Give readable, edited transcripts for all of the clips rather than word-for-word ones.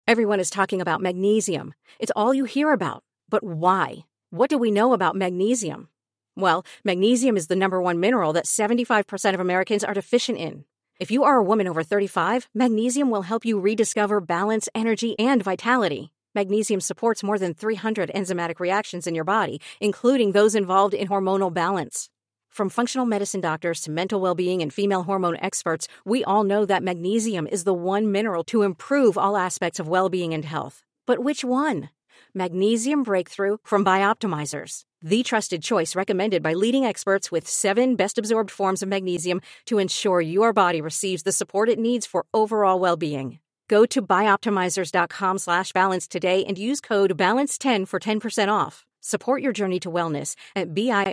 Everyone is talking about magnesium. It's all you hear about. But why? What do we know about magnesium? Well, magnesium is the number one mineral that 75% of Americans are deficient in. If you are a woman over 35, magnesium will help you rediscover balance, energy, and vitality. Magnesium supports more than 300 enzymatic reactions in your body, including those involved in hormonal balance. From functional medicine doctors to mental well-being and female hormone experts, we all know that magnesium is the one mineral to improve all aspects of well-being and health. But which one? Magnesium Breakthrough from Bioptimizers, the trusted choice recommended by leading experts with 7 best-absorbed forms of magnesium to ensure your body receives the support it needs for overall well-being. Go to bioptimizers.com/balance today and use code BALANCE10 for 10% off. Support your journey to wellness at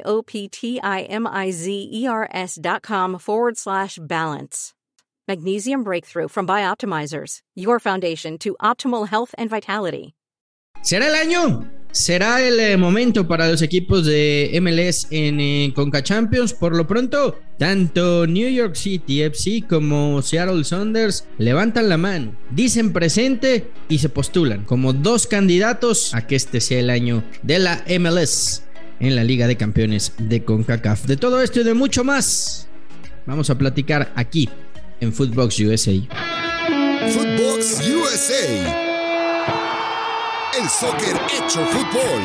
bioptimizers.com/balance. Magnesium Breakthrough from Bioptimizers, your foundation to optimal health and vitality. ¿Será el año? ¿Será el momento para los equipos de MLS en Conca Champions? Por lo pronto, tanto New York City FC como Seattle Sounders levantan la mano, dicen presente y se postulan como 2 candidatos a que este sea el año de la MLS en la Liga de Campeones de CONCACAF. De todo esto y de mucho más, vamos a platicar aquí en Footbox USA. Footbox USA. El soccer hecho fútbol.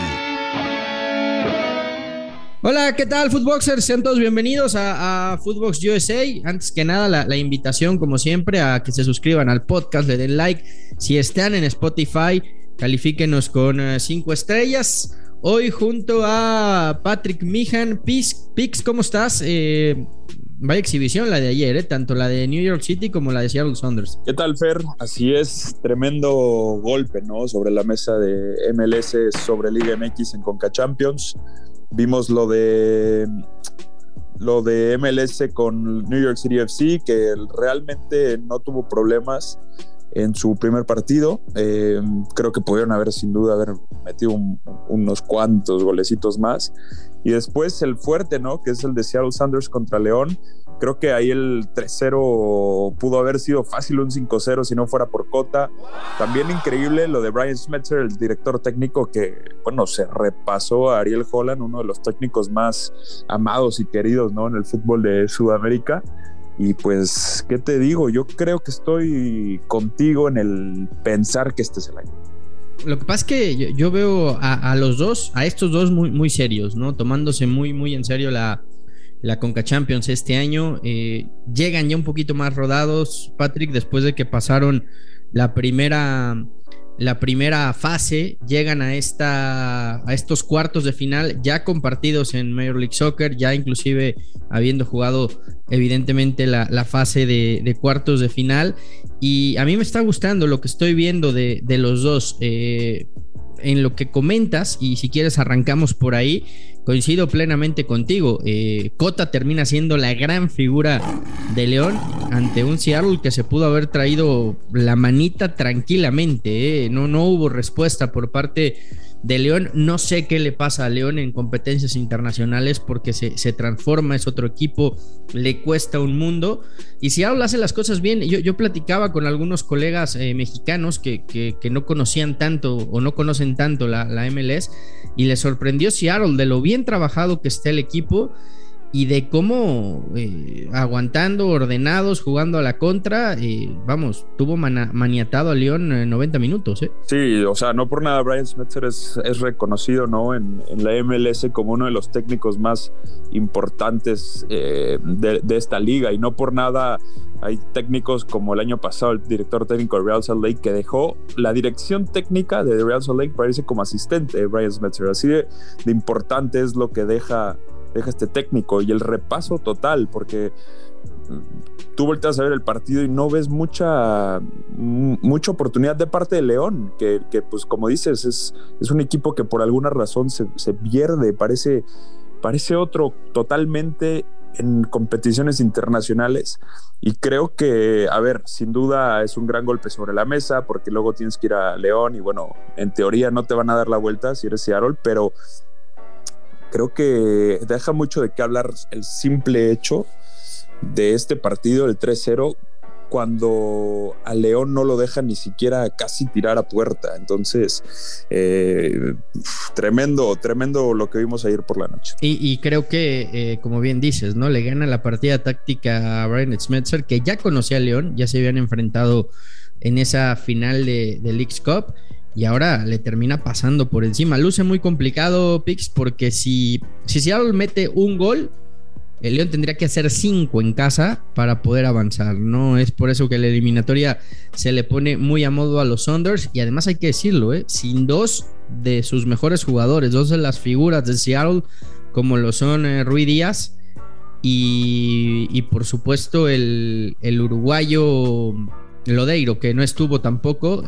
Hola, ¿qué tal, Footboxers? Sean todos bienvenidos a Footbox USA. Antes que nada, la invitación, como siempre, a que se suscriban al podcast, le den like. Si están en Spotify, califíquenos con 5 estrellas. Hoy junto a Patrick Meehan. Pix, ¿cómo estás? Vaya exhibición la de ayer, tanto la de New York City como la de Seattle Sounders. ¿Qué tal, Fer? Así es, tremendo golpe, ¿no? Sobre la mesa de MLS, sobre Liga MX en Conca Champions. Vimos lo de MLS con New York City FC, que realmente no tuvo problemas en su primer partido. Creo que pudieron sin duda haber metido unos cuantos golecitos más. Y después el fuerte, ¿no? Que es el de Seattle Sounders contra León. Creo que ahí el 3-0 pudo haber sido fácil, un 5-0 si no fuera por Cota. También increíble lo de Brian Schmetzer, el director técnico, que, bueno, se repasó a Ariel Holland, uno de los técnicos más amados y queridos, ¿no? En el fútbol de Sudamérica. Y pues, ¿qué te digo? Yo creo que estoy contigo en el pensar que este es el año. Lo que pasa es que yo veo a los dos, a estos dos muy, muy serios, ¿no? Tomándose muy, muy en serio la Conca Champions este año. Llegan ya un poquito más rodados, Patrick, después de que pasaron la primera fase, llegan a estos cuartos de final ya compartidos en Major League Soccer, ya inclusive habiendo jugado evidentemente la fase de cuartos de final, y a mí me está gustando lo que estoy viendo de los dos. En lo que comentas, y si quieres arrancamos por ahí, coincido plenamente contigo. Cota termina siendo la gran figura de León ante un Seattle que se pudo haber traído la manita tranquilamente. No hubo respuesta por parte de León. No sé qué le pasa a León en competencias internacionales, porque se transforma, es otro equipo, le cuesta un mundo. Y Seattle hace las cosas bien. Yo platicaba con algunos colegas mexicanos que no conocían tanto o no conocen tanto la MLS, y les sorprendió Seattle de lo bien trabajado que está el equipo y de cómo aguantando, ordenados, jugando a la contra, tuvo maniatado a León 90 minutos. Sí, o sea, no por nada Brian Schmetzer es reconocido, ¿no? en la MLS como uno de los técnicos más importantes de esta liga, y no por nada hay técnicos como el año pasado el director técnico de Real Salt Lake, que dejó la dirección técnica de Real Salt Lake, parece como asistente de Brian Schmetzer. Así de importante es lo que deja este técnico, y el repaso total, porque tú volteas a ver el partido y no ves mucha oportunidad de parte de León, que pues como dices, es un equipo que por alguna razón se pierde, parece otro totalmente en competiciones internacionales. Y creo que, sin duda es un gran golpe sobre la mesa, porque luego tienes que ir a León y, bueno, en teoría no te van a dar la vuelta si eres Seattle, pero creo que deja mucho de qué hablar el simple hecho de este partido, el 3-0, cuando a León no lo deja ni siquiera casi tirar a puerta. Entonces, tremendo lo que vimos ayer por la noche. Y creo que, como bien dices, ¿no? Le gana la partida táctica a Brian Schmetzer, que ya conocía a León, ya se habían enfrentado en esa final de Leagues Cup, y ahora le termina pasando por encima. Luce muy complicado, Pix, porque si Seattle mete un gol, el León tendría que hacer 5 en casa para poder avanzar, ¿no? Es por eso que la eliminatoria se le pone muy a modo a los Sounders, y además hay que decirlo, sin 2 de sus mejores jugadores, 2 de las figuras de Seattle, como lo son Rui Díaz y por supuesto el uruguayo Lodeiro, que no estuvo tampoco.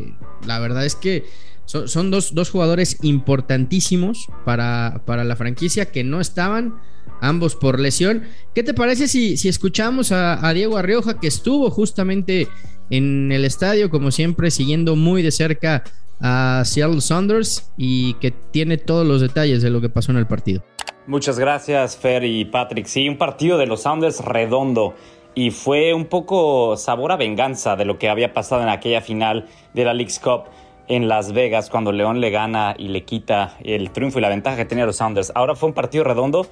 La verdad es que son dos jugadores importantísimos para la franquicia que no estaban, ambos por lesión. ¿Qué te parece si escuchamos a Diego Arrioja, que estuvo justamente en el estadio, como siempre, siguiendo muy de cerca a Seattle Sounders, y que tiene todos los detalles de lo que pasó en el partido? Muchas gracias, Fer y Patrick. Sí, un partido de los Sounders redondo, y fue un poco sabor a venganza de lo que había pasado en aquella final de la Leagues Cup en Las Vegas, cuando León le gana y le quita el triunfo y la ventaja que tenía los Sounders. Ahora fue un partido redondo,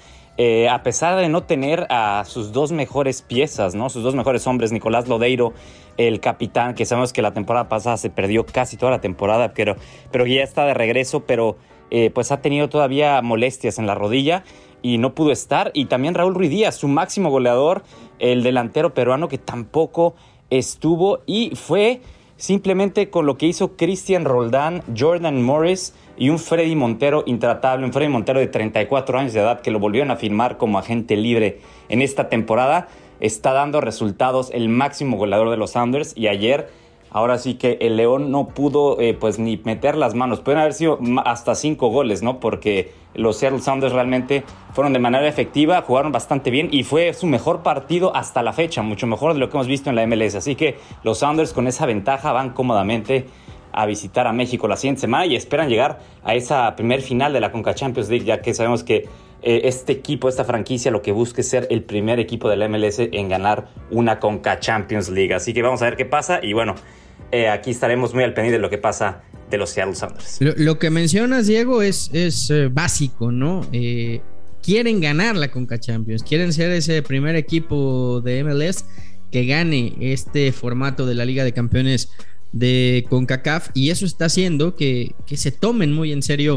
a pesar de no tener a sus 2 mejores piezas, ¿no? Sus 2 mejores hombres, Nicolás Lodeiro, el capitán, que sabemos que la temporada pasada se perdió casi toda la temporada, pero ya está de regreso, pero pues ha tenido todavía molestias en la rodilla y no pudo estar. Y también Raúl Ruiz Díaz, su máximo goleador, el delantero peruano, que tampoco estuvo, y fue simplemente con lo que hizo Cristian Roldán, Jordan Morris y un Freddy Montero intratable, un Freddy Montero de 34 años de edad, que lo volvieron a firmar como agente libre en esta temporada. Está dando resultados, el máximo goleador de los Sounders, y ayer, ahora sí que el León no pudo pues ni meter las manos. Pueden haber sido hasta 5 goles, ¿no? Porque los Seattle Sounders realmente fueron de manera efectiva, jugaron bastante bien, y fue su mejor partido hasta la fecha, mucho mejor de lo que hemos visto en la MLS. Así que los Sounders, con esa ventaja, van cómodamente a visitar a México la siguiente semana y esperan llegar a esa primer final de la Conca Champions League, ya que sabemos que este equipo, esta franquicia, lo que busca es ser el primer equipo de la MLS en ganar una Conca Champions League. Así que vamos a ver qué pasa, y bueno, aquí estaremos muy al pendiente de lo que pasa de los Seattle Sounders. Lo que mencionas, Diego, es básico, ¿no? Quieren ganar la Conca Champions, quieren ser ese primer equipo de MLS que gane este formato de la Liga de Campeones de CONCACAF, y eso está haciendo que se tomen muy en serio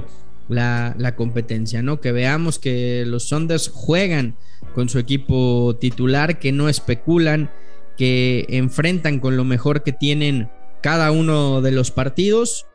la competencia, ¿no? Que veamos que los Sounders juegan con su equipo titular, que no especulan, que enfrentan con lo mejor que tienen cada uno de los partidos.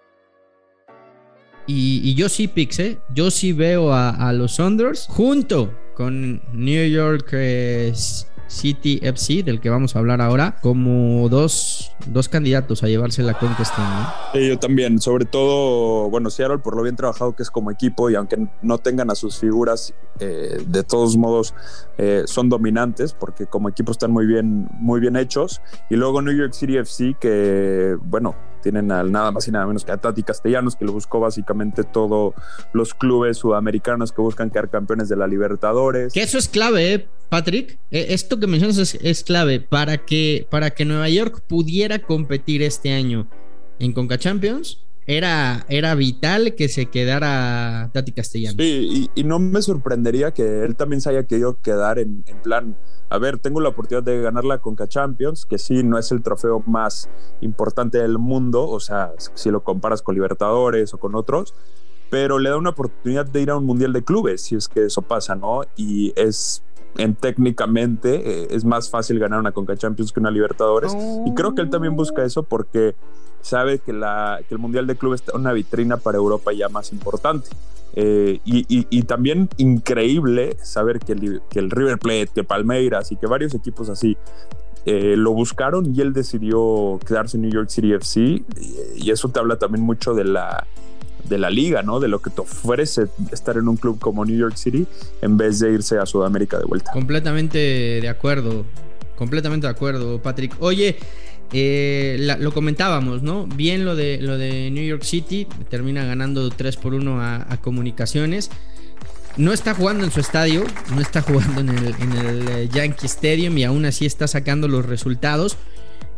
Y yo sí, Pix, yo sí veo a los Sounders junto con New York City FC, del que vamos a hablar ahora, como dos candidatos a llevarse la Conca este año. Yo también, sobre todo, bueno, Seattle, por lo bien trabajado que es como equipo, y aunque no tengan a sus figuras, de todos modos son dominantes, porque como equipo están muy bien hechos. Y luego New York City FC, que bueno, tienen al nada más y nada menos que a Tati Castellanos, que lo buscó básicamente todos los clubes sudamericanos que buscan quedar campeones de la Libertadores. Que eso es clave, Patrick. Esto que mencionas es clave para que Nueva York pudiera competir este año en Conca Champions. Era vital que se quedara Tati Castellanos. Sí, y no me sorprendería que él también se haya querido quedar en plan, a ver, tengo la oportunidad de ganar la Conca Champions, que sí, no es el trofeo más importante del mundo, o sea, si lo comparas con Libertadores o con otros, pero le da una oportunidad de ir a un Mundial de Clubes, si es que eso pasa, ¿no? Y técnicamente es más fácil ganar una Conca Champions que una Libertadores, y creo que él también busca eso porque sabe que el Mundial de Clubes está una vitrina para Europa ya más importante. Y también increíble saber que el River Plate, que Palmeiras y que varios equipos así lo buscaron, y él decidió quedarse en New York City FC, y eso te habla también mucho de la liga, ¿no? De lo que te ofrece estar en un club como New York City en vez de irse a Sudamérica de vuelta. Completamente de acuerdo, Patrick. Oye, lo comentábamos, ¿no? Bien lo de New York City, termina ganando 3-1 a Comunicaciones. No está jugando en su estadio, no está jugando en el Yankee Stadium, y aún así está sacando los resultados.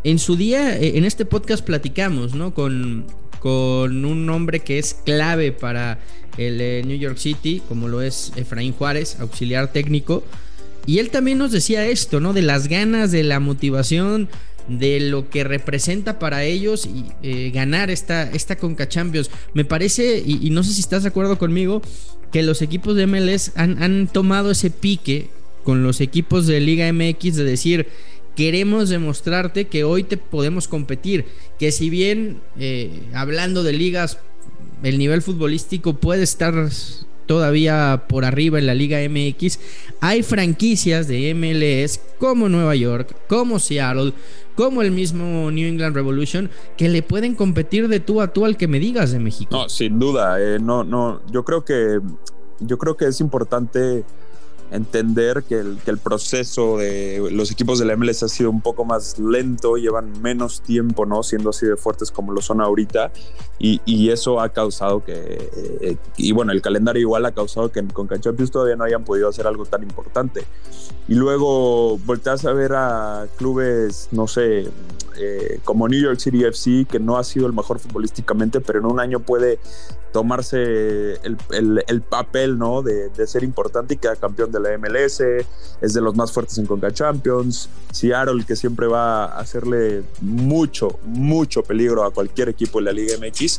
En su día, en este podcast platicamos, ¿no? Con un hombre que es clave para el New York City, como lo es Efraín Juárez, auxiliar técnico. Y él también nos decía esto, ¿no? De las ganas, de la motivación, de lo que representa para ellos y ganar esta Conca Champions. Me parece, y no sé si estás de acuerdo conmigo, que los equipos de MLS han tomado ese pique con los equipos de Liga MX de decir: queremos demostrarte que hoy te podemos competir, que si bien hablando de ligas, el nivel futbolístico puede estar todavía por arriba en la Liga MX, hay franquicias de MLS como Nueva York, como Seattle, como el mismo New England Revolution, que le pueden competir de tú a tú al que me digas de México. No, sin duda, yo creo que es importante entender que el proceso de los equipos de la MLS ha sido un poco más lento, llevan menos tiempo, ¿no? Siendo así de fuertes como lo son ahorita, y eso ha causado que, y bueno, el calendario igual ha causado que con Champions todavía no hayan podido hacer algo tan importante. Y luego volteas a ver a clubes, no sé, como New York City FC, que no ha sido el mejor futbolísticamente, pero en un año puede tomarse el papel, ¿no? de ser importante y queda campeón de la MLS, es de los más fuertes en Conca Champions. Seattle, que siempre va a hacerle mucho peligro a cualquier equipo de la Liga MX.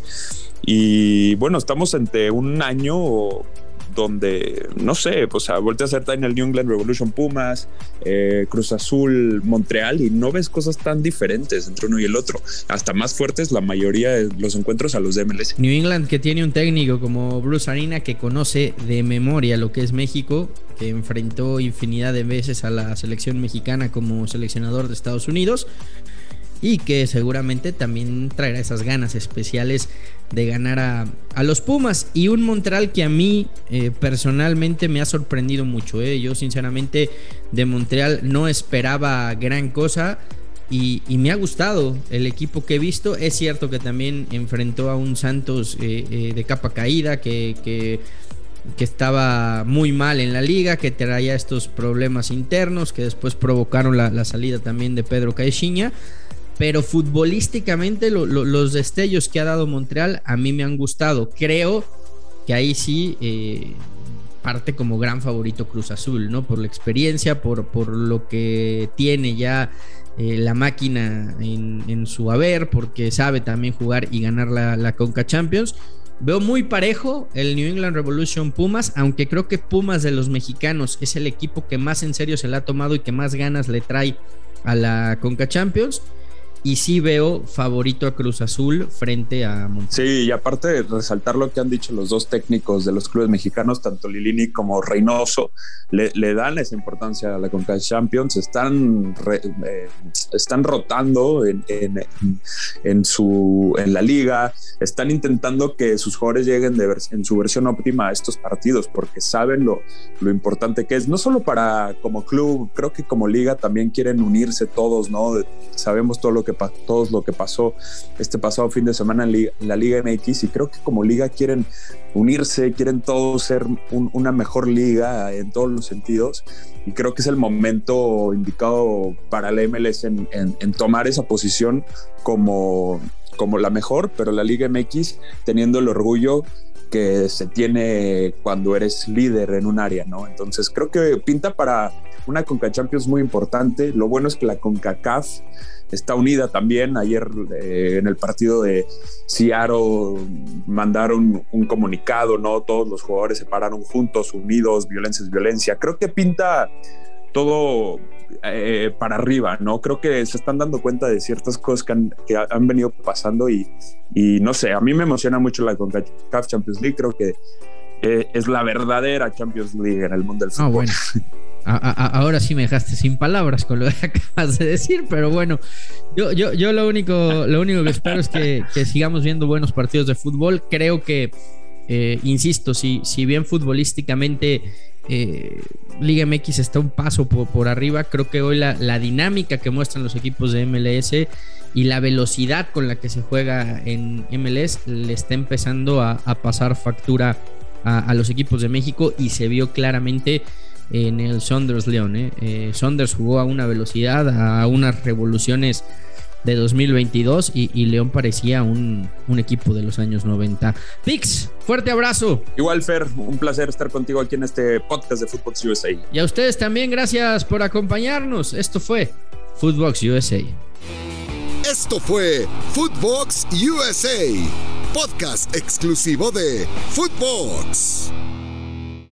Y bueno, estamos ante un año donde, no sé, pues voltea a ser en el New England Revolution Pumas, Cruz Azul, Montreal, y no ves cosas tan diferentes entre uno y el otro. Hasta más fuertes la mayoría de los encuentros a los de MLS. New England, que tiene un técnico como Bruce Arena, que conoce de memoria lo que es México, que enfrentó infinidad de veces a la selección mexicana como seleccionador de Estados Unidos, y que seguramente también traerá esas ganas especiales de ganar a los Pumas. Y un Montreal que a mí personalmente me ha sorprendido mucho. Yo sinceramente de Montreal no esperaba gran cosa, y me ha gustado el equipo que he visto. Es cierto que también enfrentó a un Santos de capa caída, que estaba muy mal en la liga, que traía estos problemas internos que después provocaron la salida también de Pedro Caixinha. Pero futbolísticamente los destellos que ha dado Montreal a mí me han gustado. Creo que ahí sí parte como gran favorito Cruz Azul, ¿no? Por la experiencia, por lo que tiene ya la máquina en su haber, porque sabe también jugar y ganar la Conca Champions. Veo muy parejo el New England Revolution Pumas, aunque creo que Pumas de los mexicanos es el equipo que más en serio se la ha tomado y que más ganas le trae a la Conca Champions. Y sí veo favorito a Cruz Azul frente a Monterrey. Sí, y aparte de resaltar lo que han dicho los dos técnicos de los clubes mexicanos, tanto Lilini como Reynoso, le dan esa importancia a la Conca Champions. Están rotando en la liga, están intentando que sus jugadores lleguen en su versión óptima a estos partidos, porque saben lo importante que es, no solo para como club, creo que como liga también quieren unirse todos, ¿no? Sabemos todo lo que pasó este pasado fin de semana en la Liga MX, y creo que como liga quieren unirse, quieren todos ser una mejor liga en todos los sentidos, y creo que es el momento indicado para la MLS en tomar esa posición como la mejor, pero la Liga MX teniendo el orgullo que se tiene cuando eres líder en un área, ¿no? Entonces creo que pinta para una Conca Champions muy importante. Lo bueno es que la CONCACAF está unida también. Ayer en el partido de Seattle mandaron un comunicado, ¿no? Todos los jugadores se pararon juntos, unidos, violencia es violencia. Creo que pinta todo para arriba, ¿no? Creo que se están dando cuenta de ciertas cosas que han venido pasando, y no sé, a mí me emociona mucho la CONCACAF Champions League. Creo que es la verdadera Champions League en el mundo del fútbol. Bueno. Ahora sí me dejaste sin palabras con lo que acabas de decir, pero bueno, yo lo único que espero es que sigamos viendo buenos partidos de fútbol. Creo que, insisto, si bien futbolísticamente Liga MX está un paso por arriba, creo que hoy la dinámica que muestran los equipos de MLS y la velocidad con la que se juega en MLS le está empezando a pasar factura a los equipos de México, y se vio claramente en el Saunders León. Saunders jugó a una velocidad, a unas revoluciones de 2022 y León parecía un equipo de los años 90. Pix, fuerte abrazo. Igual, Fer, un placer estar contigo aquí en este podcast de Footbox USA. Y a ustedes también, gracias por acompañarnos. Esto fue Footbox USA. Esto fue Footbox USA, podcast exclusivo de Footbox.